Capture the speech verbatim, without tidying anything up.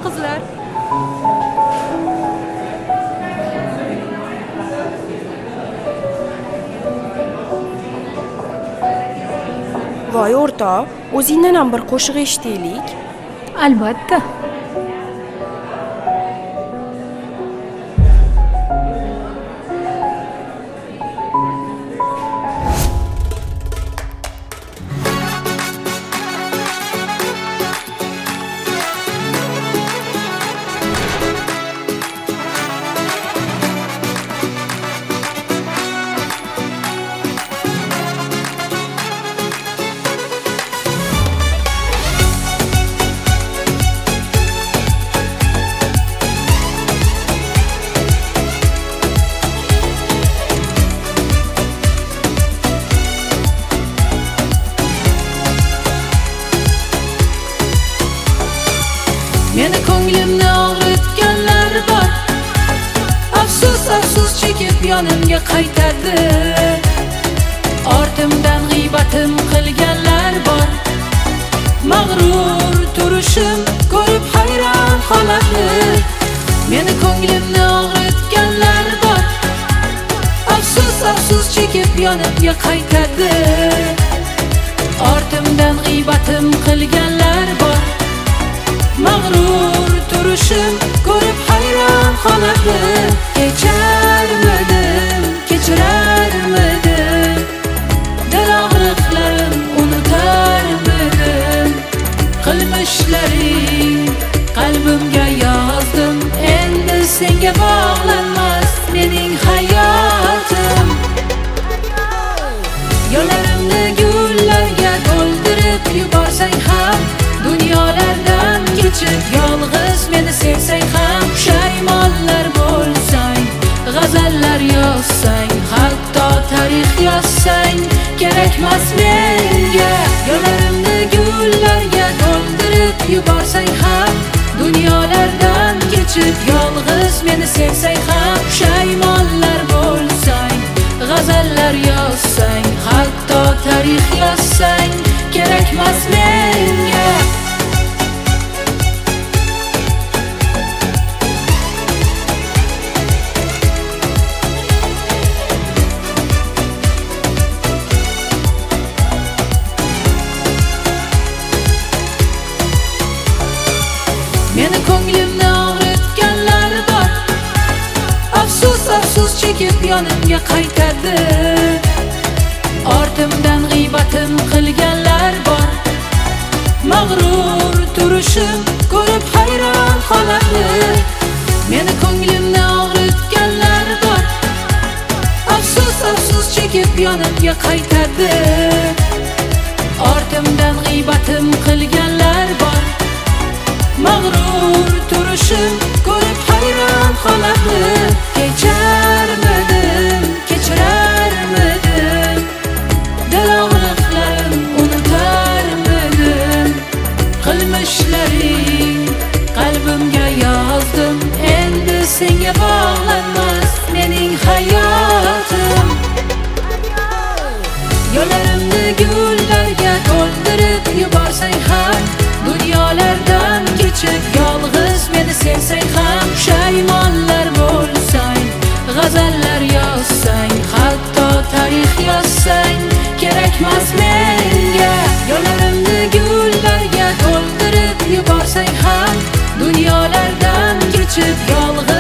qizlar. Voy o'rtoq, o'zingdan ham bir qo'shiq eshitaylik. Albatta. Meni ko'nglimni og'ritganlar bor, afsus afsus chekib yonimga qaytadi. Ortimdan g'iybatim qilganlar bor, mag'rur turishim ko'rib hayron qoladi. Meni ko'nglimni og'ritganlar bor, afsus afsus chekib yonimga qaytadi. Ortimdan g'iybatim qilganlar bor, mag'rur turishim ko'rib hayron qoladi. Kecharmidim, kechirarmidim, dil og'riqlarim unutarmidim. Qilmishlaring qalbimga yozdim, endi senga bog'lanmas mening hayotim. Yo'llarimni gullarga to'ldirib yuborsang ham, dunyolardan kechib yolg'iz meni sevsang ham, pushaymonlar bo'lsang, g'azallar yozsang, hatto tarix yozsang, kerakmas menga. Yo'llarimni gullarga to'ldirib yuborsang ham, dunyolardan kechib yolg'iz meni sevsang ham, pushaymonlar bo'lsang, g'azallar yozsang, hatto tarix yozsang, kerakmas menga. Meni ko'nglimni og'ritganlar bor, afsus afsus chekib yonimga qaytadi. Ortimdan g'iybatim qilganlar bor, mag'rur turishim ko'rib hayron qoladi. Meni ko'nglimni og'ritganlar bor, afsus afsus chekib yonimga qaytadi. Ortimdan g'iybatim qilganlar bor, mag'rur turishim ko'rib hayron qoladi. Kecharmidim, kechirarmidim, dil og'riqlarim unutarmidim. Qilmishlaring qalbimga yozdim, endi senga bog'lanmas mening hayotim. Yo'llarimni gullarga to'ldirib yuborsang ham, dunyolardan kechib yolg'iz meni sevsang ham, pushaymonlar bo'lsang, g'azallar yozsang, hatto tarix yozsang, kerakmas menga. Yo'llarimni gullarga to'ldirib yuborsang ham, dunyolardan kechib yolg'iz